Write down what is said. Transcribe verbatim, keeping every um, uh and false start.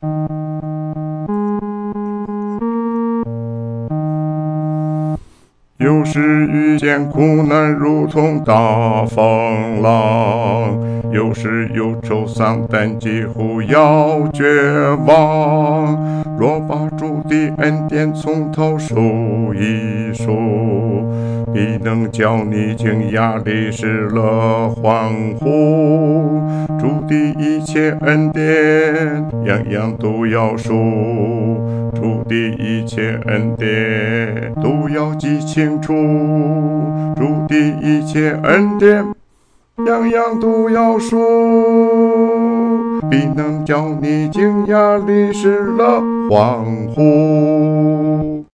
有时遇见苦难如同大风浪，有时忧愁丧胆几乎要绝望。若把主的恩典从头数一数，必能叫你惊讶地失了欢呼。主的一切恩典，样样都要数。主的一切恩典都要记清楚，主的一切恩典样样都要数，必能叫你惊讶地失了欢呼。